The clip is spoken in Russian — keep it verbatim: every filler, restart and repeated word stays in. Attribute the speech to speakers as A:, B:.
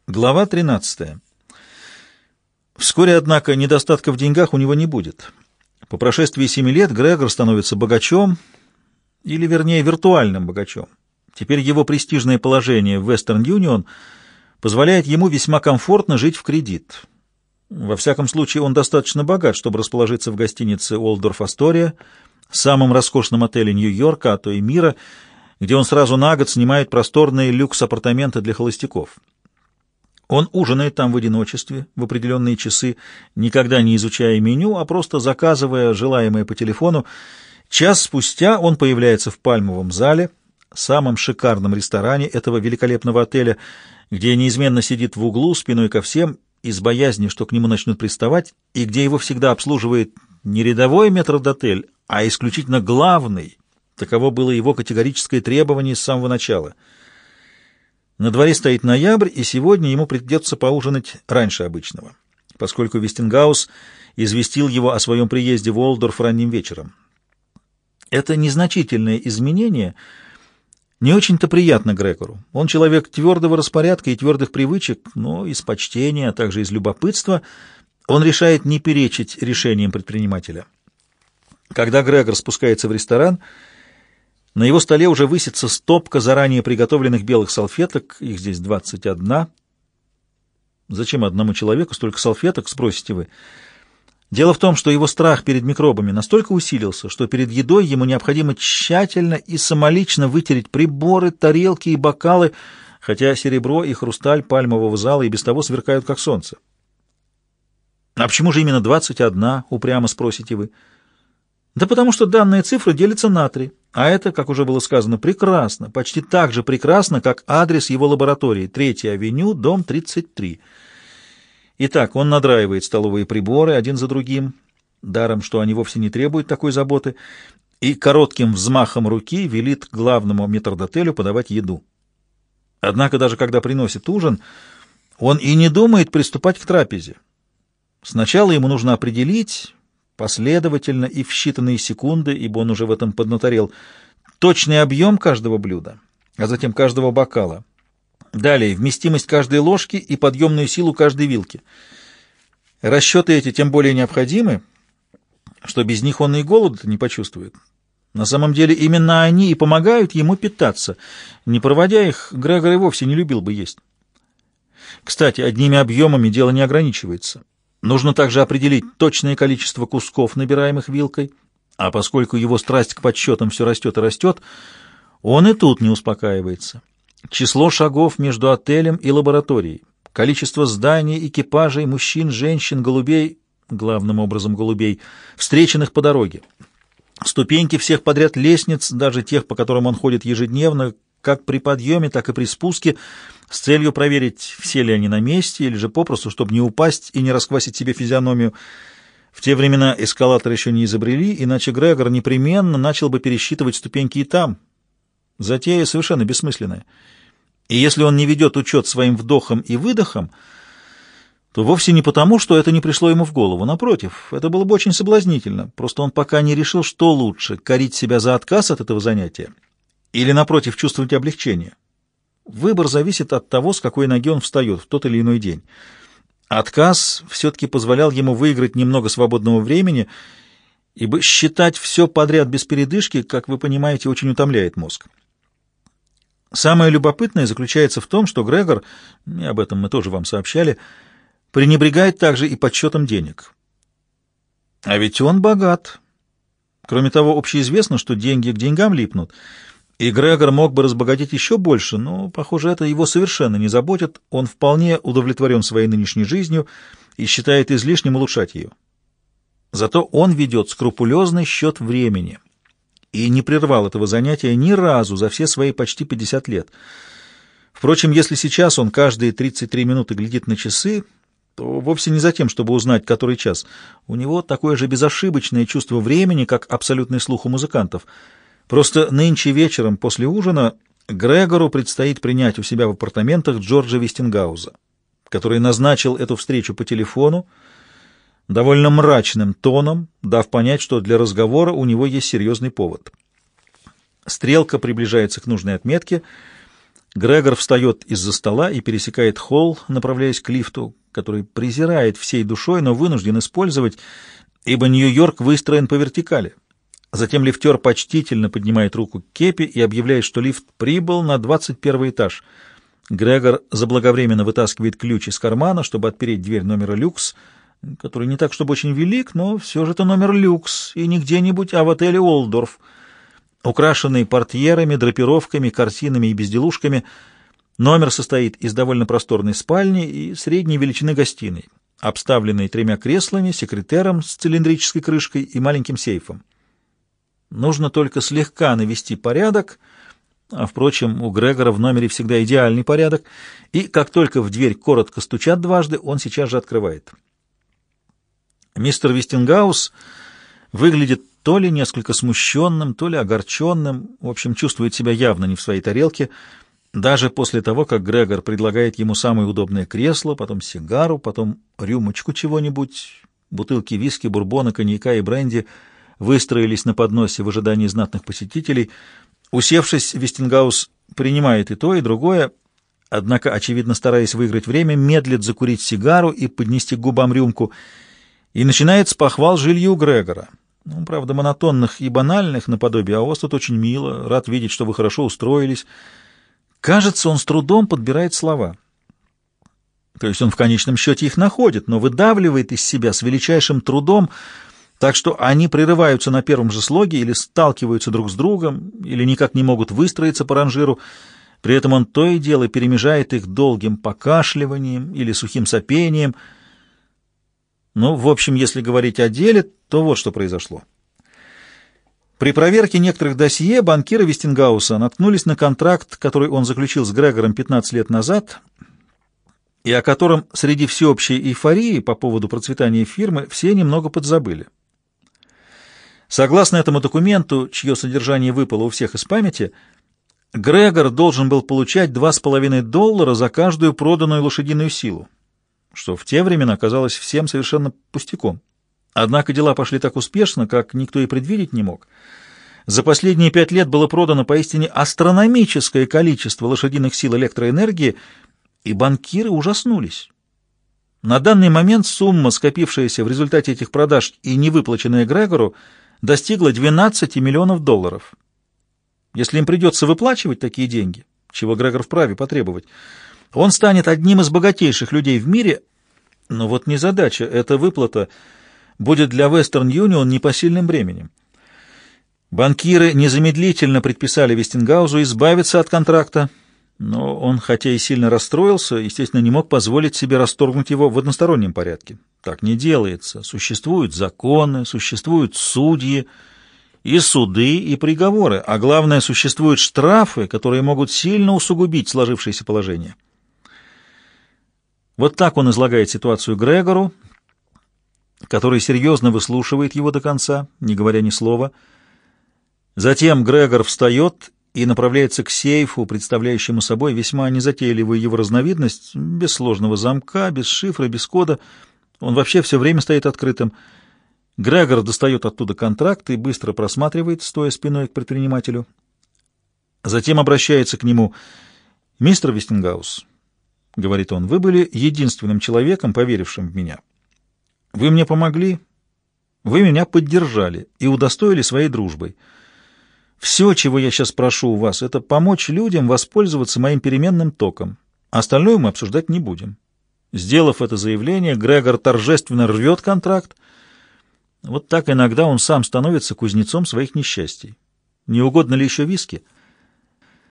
A: Глава тринадцатая. Вскоре, однако, недостатка в деньгах у него не будет. По прошествии семи лет Грегор становится богачом, или, вернее, виртуальным богачом. Теперь его престижное положение в Western Union позволяет ему весьма комфортно жить в кредит. Во всяком случае, он достаточно богат, чтобы расположиться в гостинице Уолдорф Астория, самом роскошном отеле Нью-Йорка, а то и мира, где он сразу на год снимает просторные люкс-апартаменты для холостяков. Он ужинает там в одиночестве, в определенные часы, никогда не изучая меню, а просто заказывая желаемое по телефону. Час спустя он появляется в Пальмовом зале, самом шикарном ресторане этого великолепного отеля, где неизменно сидит в углу спиной ко всем, из боязни, что к нему начнут приставать, и где его всегда обслуживает не рядовой метрдотель, а исключительно главный. Таково было его категорическое требование с самого начала. На дворе стоит ноябрь, и сегодня ему придется поужинать раньше обычного, поскольку Вестингаус известил его о своем приезде в Уолдорф ранним вечером. Это незначительное изменение не очень-то приятно Грегору. Он человек твердого распорядка и твердых привычек, но из почтения, а также из любопытства он решает не перечить решениям предпринимателя. Когда Грегор спускается в ресторан, на его столе уже высится стопка заранее приготовленных белых салфеток, их здесь двадцать одна. Зачем одному человеку столько салфеток, спросите вы? Дело в том, что его страх перед микробами настолько усилился, что перед едой ему необходимо тщательно и самолично вытереть приборы, тарелки и бокалы, хотя серебро и хрусталь пальмового зала и без того сверкают, как солнце. А почему же именно двадцать одна, упрямо спросите вы? Да потому что данная цифра делится на три, а это, как уже было сказано, прекрасно, почти так же прекрасно, как адрес его лаборатории, третья авеню, дом тридцать три. Итак, он надраивает столовые приборы один за другим, даром, что они вовсе не требуют такой заботы, и коротким взмахом руки велит главному метрдотелю подавать еду. Однако даже когда приносит ужин, он и не думает приступать к трапезе. Сначала ему нужно определить последовательно и в считанные секунды, ибо он уже в этом поднаторел, точный объем каждого блюда, а затем каждого бокала. Далее вместимость каждой ложки и подъемную силу каждой вилки. Расчеты эти тем более необходимы, что без них он и голода не почувствует. На самом деле именно они и помогают ему питаться. Не проводя их, Грегор и вовсе не любил бы есть. Кстати, одними объемами дело не ограничивается. Нужно также определить точное количество кусков, набираемых вилкой, а поскольку его страсть к подсчетам все растет и растет, он и тут не успокаивается. Число шагов между отелем и лабораторией, количество зданий, экипажей, мужчин, женщин, голубей, главным образом голубей, встреченных по дороге, ступеньки всех подряд лестниц, даже тех, по которым он ходит ежедневно, как при подъеме, так и при спуске, с целью проверить, все ли они на месте, или же попросту, чтобы не упасть и не расквасить себе физиономию. В те времена эскалатор еще не изобрели, иначе Грегор непременно начал бы пересчитывать ступеньки и там. Затея совершенно бессмысленная. И если он не ведет учет своим вдохом и выдохом, то вовсе не потому, что это не пришло ему в голову. Напротив, это было бы очень соблазнительно. Просто он пока не решил, что лучше — корить себя за отказ от этого занятия или, напротив, чувствовать облегчение. Выбор зависит от того, с какой ноги он встает в тот или иной день. Отказ все-таки позволял ему выиграть немного свободного времени, ибо считать все подряд без передышки, как вы понимаете, очень утомляет мозг. Самое любопытное заключается в том, что Грегор, и об этом мы тоже вам сообщали, пренебрегает также и подсчетом денег. А ведь он богат. Кроме того, общеизвестно, что деньги к деньгам липнут, и Грегор мог бы разбогатеть еще больше, но, похоже, это его совершенно не заботит. Он вполне удовлетворен своей нынешней жизнью и считает излишним улучшать ее. Зато он ведет скрупулезный счет времени и не прервал этого занятия ни разу за все свои почти пятьдесят лет. Впрочем, если сейчас он каждые тридцать три минуты глядит на часы, то вовсе не за тем, чтобы узнать, который час. У него такое же безошибочное чувство времени, как абсолютный слух у музыкантов. Просто нынче вечером после ужина Грегору предстоит принять у себя в апартаментах Джорджа Вестингауза, который назначил эту встречу по телефону довольно мрачным тоном, дав понять, что для разговора у него есть серьезный повод. Стрелка приближается к нужной отметке. Грегор встает из-за стола и пересекает холл, направляясь к лифту, который презирает всей душой, но вынужден использовать, ибо Нью-Йорк выстроен по вертикали. Затем лифтер почтительно поднимает руку к кепи и объявляет, что лифт прибыл на двадцать первый этаж. Грегор заблаговременно вытаскивает ключ из кармана, чтобы отпереть дверь номера люкс, который не так, чтобы очень велик, но все же это номер люкс, и не где-нибудь, а в отеле «Уолдорф», украшенный портьерами, драпировками, картинами и безделушками. Номер состоит из довольно просторной спальни и средней величины гостиной, обставленной тремя креслами, секретером с цилиндрической крышкой и маленьким сейфом. Нужно только слегка навести порядок, а, впрочем, у Грегора в номере всегда идеальный порядок, и как только в дверь коротко стучат дважды, он сейчас же открывает. Мистер Вестингаус выглядит то ли несколько смущенным, то ли огорченным, в общем, чувствует себя явно не в своей тарелке, даже после того, как Грегор предлагает ему самое удобное кресло, потом сигару, потом рюмочку чего-нибудь, бутылки виски, бурбона, коньяка и бренди выстроились на подносе в ожидании знатных посетителей. Усевшись, Вестингаус принимает и то, и другое, однако, очевидно, стараясь выиграть время, медлит закурить сигару и поднести к губам рюмку, и начинает с похвал жилью Грегора. Ну, правда, монотонных и банальных наподобие, а у вас тут очень мило, рад видеть, что вы хорошо устроились. Кажется, он с трудом подбирает слова. То есть он в конечном счете их находит, но выдавливает из себя с величайшим трудом, так что они прерываются на первом же слоге или сталкиваются друг с другом, или никак не могут выстроиться по ранжиру. При этом он то и дело перемежает их долгим покашливанием или сухим сопением. Ну, в общем, если говорить о деле, то вот что произошло. При проверке некоторых досье банкиры Вестингауса наткнулись на контракт, который он заключил с Грегором пятнадцать лет назад, и о котором среди всеобщей эйфории по поводу процветания фирмы все немного подзабыли. Согласно этому документу, чье содержание выпало у всех из памяти, Грегор должен был получать два с половиной доллара за каждую проданную лошадиную силу, что в те времена казалось всем совершенно пустяком. Однако дела пошли так успешно, как никто и предвидеть не мог. За последние пять лет было продано поистине астрономическое количество лошадиных сил электроэнергии, и банкиры ужаснулись. На данный момент сумма, скопившаяся в результате этих продаж и не выплаченная Грегору, достигла двенадцати миллионов долларов. Если им придется выплачивать такие деньги, чего Грегор вправе потребовать, он станет одним из богатейших людей в мире, но вот незадача, эта выплата будет для Western Union непосильным бременем. Банкиры незамедлительно предписали Вестингаузу избавиться от контракта, но он, хотя и сильно расстроился, естественно, не мог позволить себе расторгнуть его в одностороннем порядке. Так не делается. Существуют законы, существуют судьи, и суды, и приговоры, а главное, существуют штрафы, которые могут сильно усугубить сложившееся положение. Вот так он излагает ситуацию Грегору, который серьезно выслушивает его до конца, не говоря ни слова. Затем Грегор встает и направляется к сейфу, представляющему собой весьма незатейливую его разновидность, без сложного замка, без шифра, без кода. Он вообще все время стоит открытым. Грегор достает оттуда контракт и быстро просматривает, стоя спиной к предпринимателю. Затем обращается к нему. «Мистер Вестингаус», — говорит он, — «вы были единственным человеком, поверившим в меня. Вы мне помогли, вы меня поддержали и удостоили своей дружбой. Все, чего я сейчас прошу у вас, это помочь людям воспользоваться моим переменным током. Остальное мы обсуждать не будем». Сделав это заявление, Грегор торжественно рвет контракт. Вот так иногда он сам становится кузнецом своих несчастий. Не угодно ли еще виски?